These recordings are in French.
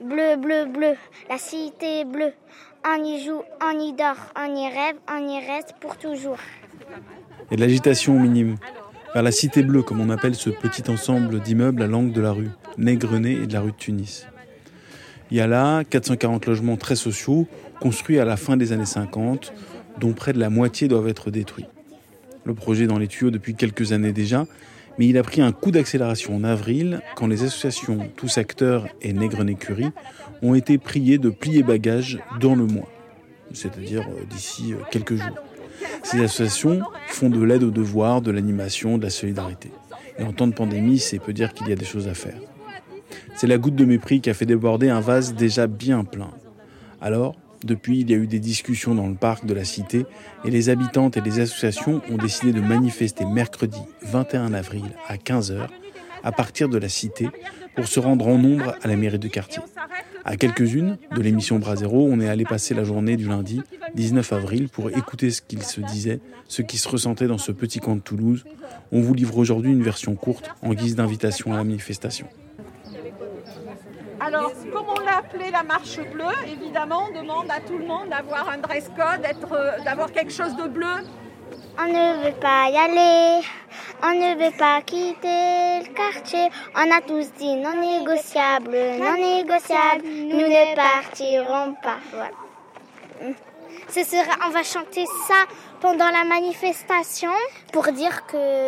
Bleu, bleu, bleu, la cité est bleue. On y joue, on y dort, on y rêve, on y reste pour toujours. Et de l'agitation minime. Vers la Cité Bleue, comme on appelle ce petit ensemble d'immeubles à l'angle de la rue Nègrenet et de la rue de Tunis. Il y a là 440 logements très sociaux, construits à la fin des années 50, dont près de la moitié doivent être détruits. Le projet est dans les tuyaux depuis quelques années déjà, mais il a pris un coup d'accélération en avril, quand les associations Tous Acteurs et Nègrenet-Curie ont été priées de plier bagages dans le mois, c'est-à-dire d'ici quelques jours. Ces associations font de l'aide aux devoirs, de l'animation, de la solidarité. Et en temps de pandémie, c'est peu dire qu'il y a des choses à faire. C'est la goutte de mépris qui a fait déborder un vase déjà bien plein. Alors, depuis, il y a eu des discussions dans le parc de la Cité et les habitantes et les associations ont décidé de manifester mercredi 21 avril à 15h à partir de la Cité pour se rendre en nombre à la mairie du quartier. À quelques-unes de l'émission Brasero, on est allé passer la journée du lundi 19 avril pour écouter ce qu'il se disait, ce qui se ressentait dans ce petit coin de Toulouse. On vous livre aujourd'hui une version courte en guise d'invitation à la manifestation. Alors, comme on l'a appelé la marche bleue, évidemment, on demande à tout le monde d'avoir un dress code, d'avoir quelque chose de bleu. On ne veut pas y aller, on ne veut pas quitter le quartier. On a tous dit non négociable, non négociable, nous ne partirons pas. Voilà. On va chanter ça pendant la manifestation pour dire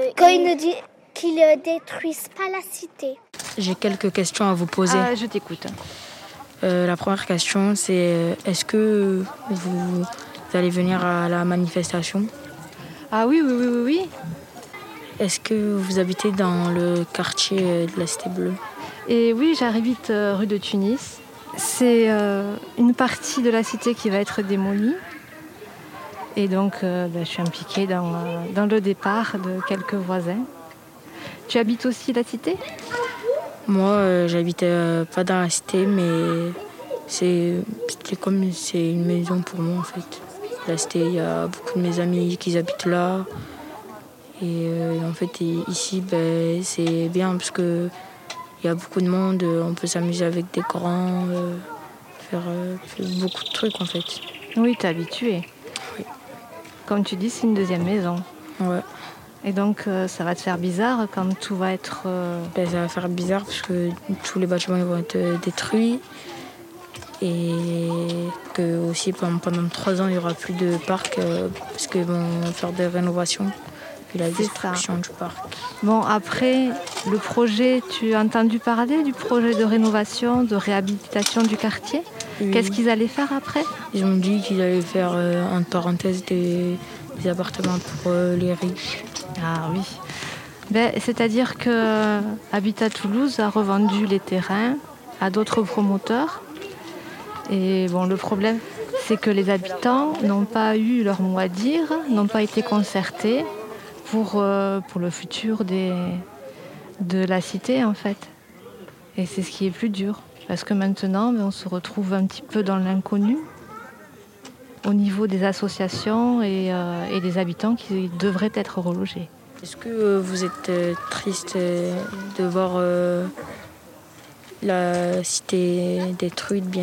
qu'ils ne détruisent pas la cité. J'ai quelques questions à vous poser. Je t'écoute. La première question, c'est est-ce que vous allez venir à la manifestation ? Ah oui. Est-ce que vous habitez dans le quartier de la Cité Bleue ? Et oui, j'habite rue de Tunis. C'est une partie de la cité qui va être démolie. Et donc, je suis impliquée dans le départ de quelques voisins. Tu habites aussi la cité ? Moi, j'habite pas dans la cité, mais c'est une maison pour moi en fait. La cité, il y a beaucoup de mes amis qui habitent là. Et en fait, ici, c'est bien parce que il y a beaucoup de monde, on peut s'amuser avec des grands, faire beaucoup de trucs en fait. Oui, t'es habituée. Oui. Comme tu dis, c'est une deuxième maison. Ouais. Et donc, ça va te faire bizarre quand tout va être... Ça va faire bizarre parce que tous les bâtiments vont être détruits. Et que aussi pendant 3 ans, il n'y aura plus de parc parce qu'ils vont faire des rénovations. Puis la destruction du parc. Bon, après, le projet, tu as entendu parler du projet de rénovation, de réhabilitation du quartier ? Oui. Qu'est-ce qu'ils allaient faire après ? Ils ont dit qu'ils allaient faire, en parenthèse, des appartements pour les riches. Ah oui. C'est-à-dire que Habitat Toulouse a revendu les terrains à d'autres promoteurs. Et bon, le problème, c'est que les habitants n'ont pas eu leur mot à dire, n'ont pas été concertés pour le futur de la cité, en fait. Et c'est ce qui est plus dur. Parce que maintenant, on se retrouve un petit peu dans l'inconnu au niveau des associations et des habitants qui devraient être relogés. Est-ce que vous êtes triste de voir la cité détruite bientôt ?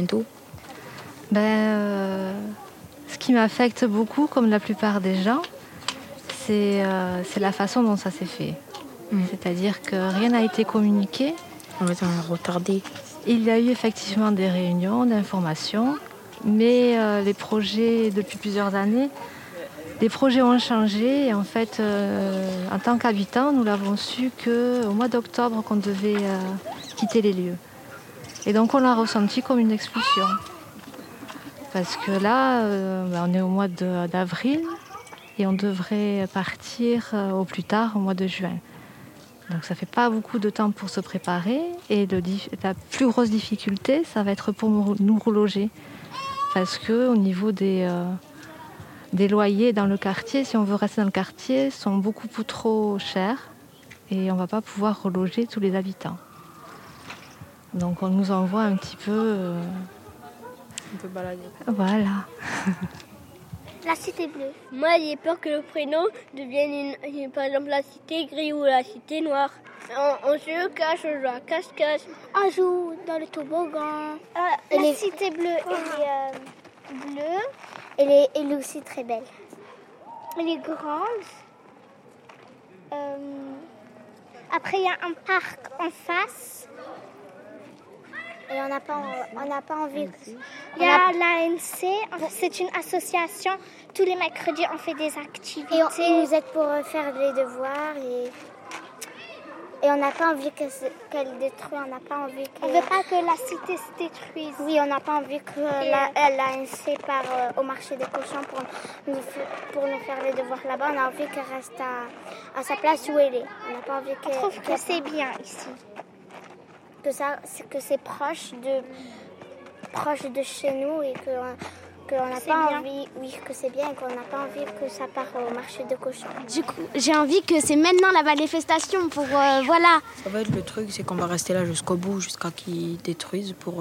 Ce qui m'affecte beaucoup, comme la plupart des gens, c'est la façon dont ça s'est fait. C'est-à-dire que rien n'a été communiqué. En fait, on est retardé. Il y a eu effectivement des réunions d'information, mais les projets, depuis plusieurs années, les projets ont changé. Et en fait, en tant qu'habitants, nous l'avons su qu'au mois d'octobre qu'on devait quitter les lieux. Et donc on l'a ressenti comme une expulsion. Parce que là, on est au mois d'avril et on devrait partir au plus tard, au mois de juin. Donc ça ne fait pas beaucoup de temps pour se préparer. Et la plus grosse difficulté, ça va être pour nous reloger. Parce qu'au niveau des loyers dans le quartier, si on veut rester dans le quartier, sont beaucoup trop chers. Et on ne va pas pouvoir reloger tous les habitants. Donc on nous envoie un petit peu... On peut balader. Voilà. La Cité Bleue. Moi, j'ai peur que le prénom devienne par exemple la Cité Grise ou la Cité Noire. On se cache, on joue à cache-cache. On joue dans le toboggan. La Cité Bleue, elle est bleue. Elle est aussi très belle. Elle est grande. Après, il y a un parc en face. Et on n'a pas envie. Il y a l'ANC, c'est une association. Tous les mercredis, on fait des activités. Et ils nous aident pour faire les devoirs. Et on n'a pas envie qu'elle détruise. On n'a pas envie on ne veut pas que la cité se détruise. Oui, on n'a pas envie que l'ANC part au marché des cochons pour nous faire les devoirs là-bas. On a envie qu'elle reste à sa place où elle est. On n'a pas envie qu'elle... On trouve que c'est bien ici. Que c'est proche de chez nous et qu'on n'a pas envie, que c'est bien et qu'on n'a pas envie que ça parte au marché de cochons. Du coup, j'ai envie que c'est maintenant la manifestation pour voilà. Ça va être le truc, c'est qu'on va rester là jusqu'au bout, jusqu'à qu'ils détruisent pour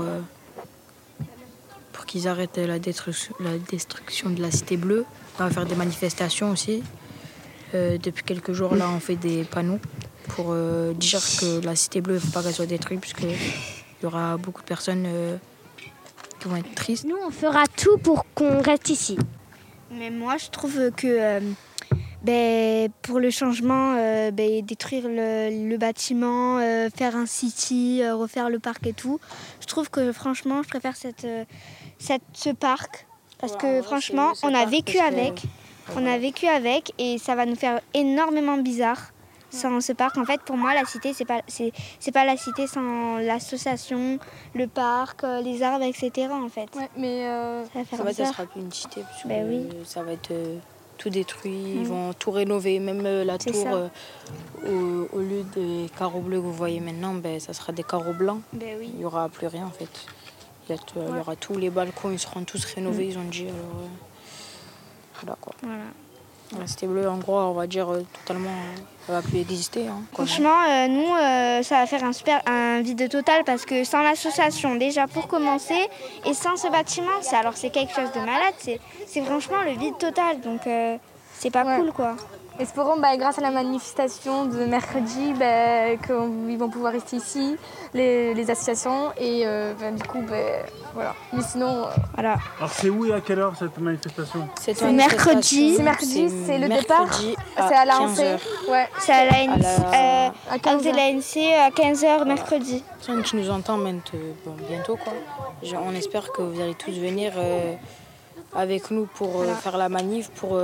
qu'ils arrêtent la destruction de la Cité Bleue. On va faire des manifestations aussi. Depuis quelques jours là, on fait des panneaux pour dire que la Cité Bleue, il ne faut pas qu'elle soit détruite, puisqu'il y aura beaucoup de personnes qui vont être tristes. Nous, on fera tout pour qu'on reste ici. Mais moi, je trouve que pour le changement, détruire le bâtiment, faire un city, refaire le parc et tout, je trouve que franchement, je préfère ce parc. Parce que franchement, on a vécu avec. On a vécu avec et ça va nous faire énormément bizarre. Sans ce parc, en fait, pour moi, la cité, c'est pas la cité sans l'association, le parc, les arbres, etc. En fait. Ouais, mais ça sera plus une cité parce que oui. Ça va être tout détruit. Ils vont tout rénover, même la tour. Au lieu des carreaux bleus que vous voyez maintenant, ça sera des carreaux blancs. Oui. Il y aura plus rien en fait. Il y aura tous les balcons, ils seront tous rénovés. Ils ont dit voilà quoi. Voilà. La Cité Bleue, en gros, on va dire totalement, elle va plus exister. Hein, franchement, nous, ça va faire un vide total parce que sans l'association, déjà pour commencer, et sans ce bâtiment, c'est quelque chose de malade. C'est franchement le vide total, donc c'est pas cool, quoi. Espérons, grâce à la manifestation de mercredi, qu'ils vont pouvoir rester ici, les associations, et du coup, voilà. Mais sinon... Voilà. Alors c'est où et à quelle heure cette manifestation? C'est mercredi. C'est mercredi, c'est le départ. C'est à l'ANC. Ouais. C'est à l'ANC. À 15h mercredi. Ceux qui nous entendent bientôt, quoi. On espère que vous allez tous venir avec nous pour faire la manif, pour...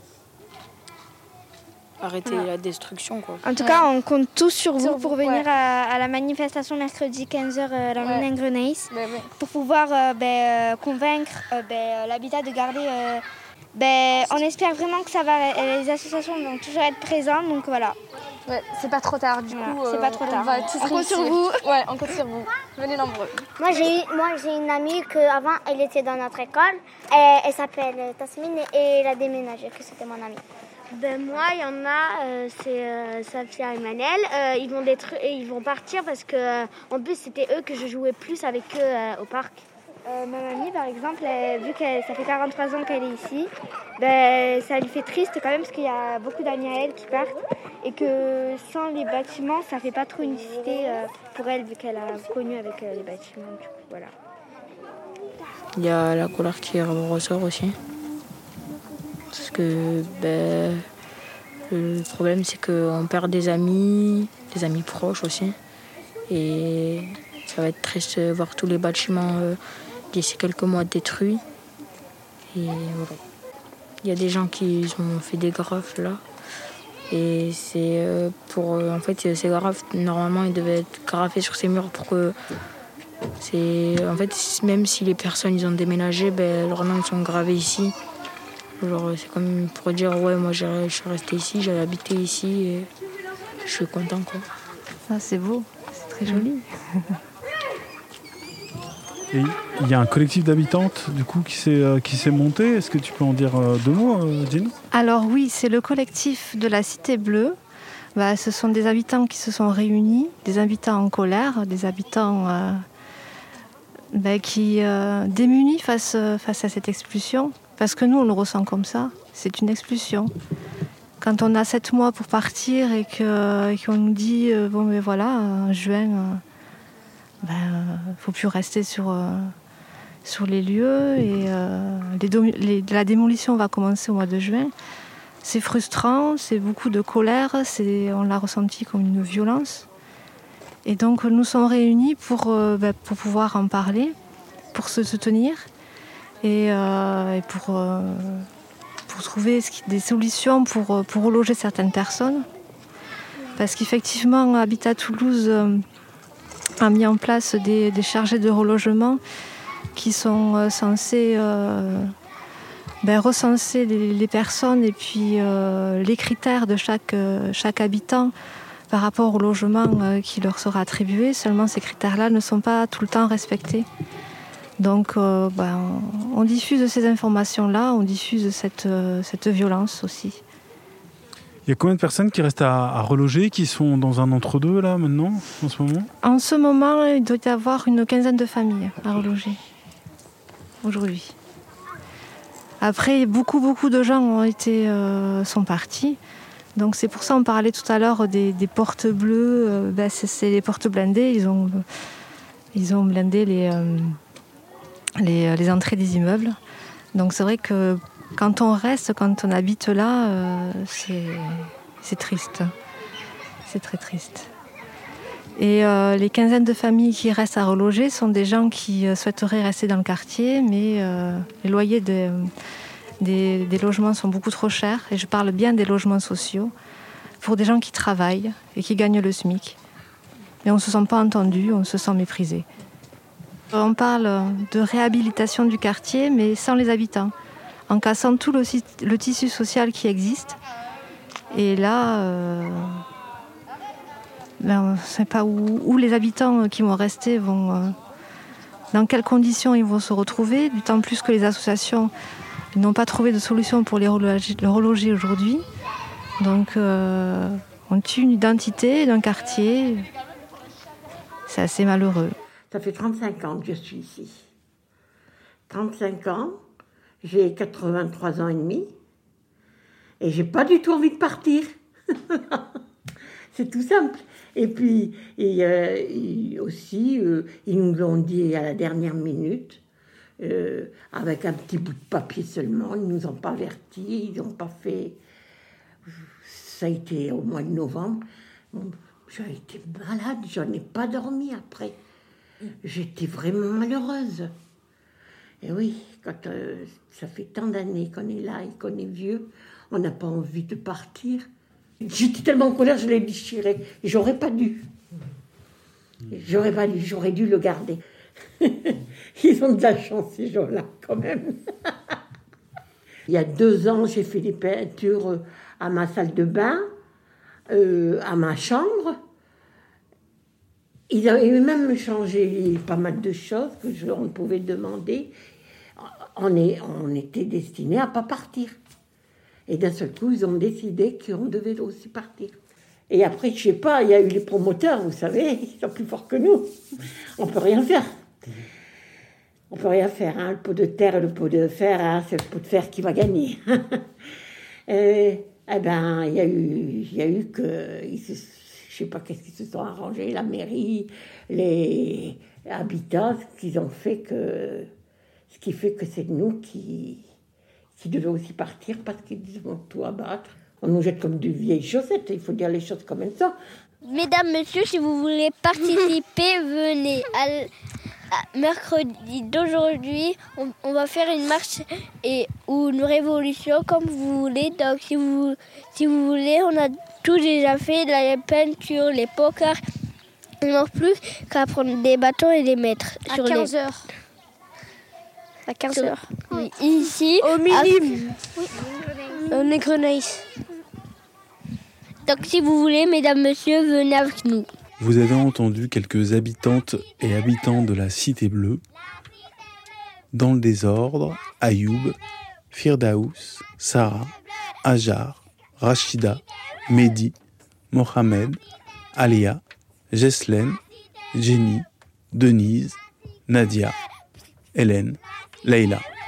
arrêter la destruction, quoi. En tout cas, on compte tous sur vous pour venir à la manifestation mercredi 15h à la Moulin Grenaisse pour pouvoir convaincre l'habitat de garder... on espère vraiment que ça va. Les associations vont toujours être présentes, donc voilà. Ouais, c'est pas trop tard, du coup. C'est pas trop tard. On va tous compte sur vous. Ouais, on compte sur vous. Venez nombreux. Moi, j'ai une amie qu'avant, elle était dans notre école. Elle s'appelle Tasmine et elle a déménagé, que c'était mon amie. Moi, il y en a, c'est Safia et Manel. Ils vont partir parce que, en plus, c'était eux que je jouais plus avec eux au parc. Ma mamie, par exemple, vu que ça fait 43 ans qu'elle est ici, ça lui fait triste quand même parce qu'il y a beaucoup d'amis à elle qui partent et que sans les bâtiments, ça fait pas trop une cité pour elle vu qu'elle a connu avec les bâtiments. Du coup, voilà. Il y a la colère qui ressort aussi. Parce que le problème, c'est qu'on perd des amis proches aussi. Et ça va être triste de voir tous les bâtiments d'ici quelques mois détruits. Et voilà. Il y a des gens qui ont fait des greffes là. Et c'est en fait, ces greffes, normalement, ils devaient être graffés sur ces murs pour que. En fait, même si les personnes ils ont déménagé, leurs noms sont gravés ici. Genre, c'est comme pour dire, moi je suis restée ici, j'ai habité ici et je suis content, quoi. Ah, c'est beau, c'est très joli. Et il y a un collectif d'habitantes du coup qui s'est monté. Est-ce que tu peux en dire deux mots, Jean? Alors oui, c'est le collectif de la Cité Bleue. Ce sont des habitants qui se sont réunis, des habitants en colère, des habitants qui démunis face à cette expulsion. Parce que nous, on le ressent comme ça. C'est une expulsion. Quand on a 7 mois pour partir et qu'on nous dit bon, mais voilà, en juin, faut plus rester sur les lieux et la démolition va commencer au mois de juin. C'est frustrant, c'est beaucoup de colère, on l'a ressenti comme une violence. Et donc nous sommes réunis pour pouvoir en parler, pour se soutenir et pour trouver des solutions pour reloger certaines personnes. Parce qu'effectivement, Habitat Toulouse a mis en place des chargés de relogement qui sont censés recenser les personnes et puis les critères de chaque habitant par rapport au logement qui leur sera attribué. Seulement, ces critères-là ne sont pas tout le temps respectés. Donc, on diffuse ces informations-là, on diffuse cette violence aussi. Il y a combien de personnes qui restent à reloger, qui sont dans un entre-deux, là, maintenant, en ce moment ? En ce moment, il doit y avoir une 15aine de familles à reloger, aujourd'hui. Après, beaucoup de gens sont partis. Donc c'est pour ça qu'on parlait tout à l'heure des portes bleues. C'est les portes blindées. Ils ont blindé les entrées des immeubles. Donc c'est vrai que quand on reste, quand on habite là, c'est triste. C'est très triste. Et les quinzaines de familles qui restent à reloger sont des gens qui souhaiteraient rester dans le quartier, mais les loyers des logements sont beaucoup trop chers. Et je parle bien des logements sociaux pour des gens qui travaillent et qui gagnent le SMIC. Et on ne se sent pas entendu, on se sent méprisé. On parle de réhabilitation du quartier, mais sans les habitants, en cassant tout le tissu social qui existe. Et là, on ne sait pas où les habitants qui vont rester vont... dans quelles conditions ils vont se retrouver, d'autant plus que les associations n'ont pas trouvé de solution pour les reloger aujourd'hui. Donc, on tue une identité d'un quartier. C'est assez malheureux. Ça fait 35 ans que je suis ici. 35 ans, j'ai 83 ans et demi, et j'ai pas du tout envie de partir. C'est tout simple. Et puis, aussi, ils nous l'ont dit à la dernière minute, avec un petit bout de papier seulement, ils nous ont pas avertis, ils n'ont pas fait... Ça a été au mois de novembre. J'ai été malade, j'en ai pas dormi après. J'étais vraiment malheureuse. Et oui, quand ça fait tant d'années qu'on est là et qu'on est vieux, on n'a pas envie de partir. J'étais tellement en colère, je l'ai déchiré. J'aurais pas dû. J'aurais dû le garder. Ils ont de la chance, ces gens-là, quand même. Il y a 2 ans, j'ai fait des peintures à ma salle de bain, à ma chambre. Ils avaient même changé pas mal de choses que on pouvait demander. On était destinés à ne pas partir. Et d'un seul coup, ils ont décidé qu'on devait aussi partir. Et après, je sais pas, il y a eu les promoteurs, vous savez, ils sont plus forts que nous. On ne peut rien faire. On ne peut rien faire. Hein. Le pot de terre et le pot de fer, hein, c'est le pot de fer qui va gagner. Il y a eu que... je ne sais pas qu'est-ce qu'ils se sont arrangés, la mairie, les habitants, ce qui fait que c'est nous qui devions aussi partir parce qu'ils vont tout abattre. On nous jette comme de vieilles chaussettes, il faut dire les choses comme elles sont. Mesdames, messieurs, si vous voulez participer, venez. Mercredi d'aujourd'hui, on va faire une marche ou une révolution comme vous voulez. Donc si vous voulez, on a tout déjà fait, la peinture, les pocards. Il manque plus qu'à prendre des bâtons et les mettre sur 15h. À 15h. Oui. Ici. Au minimum. Au Negrenaïs. Donc si vous voulez, mesdames, messieurs, venez avec nous. Vous avez entendu quelques habitantes et habitants de la Cité Bleue. Dans le désordre, Ayoub, Firdaous, Sarah, Hajar, Rachida, Mehdi, Mohamed, Alia, Jeslen, Jenny, Denise, Nadia, Hélène, Leïla.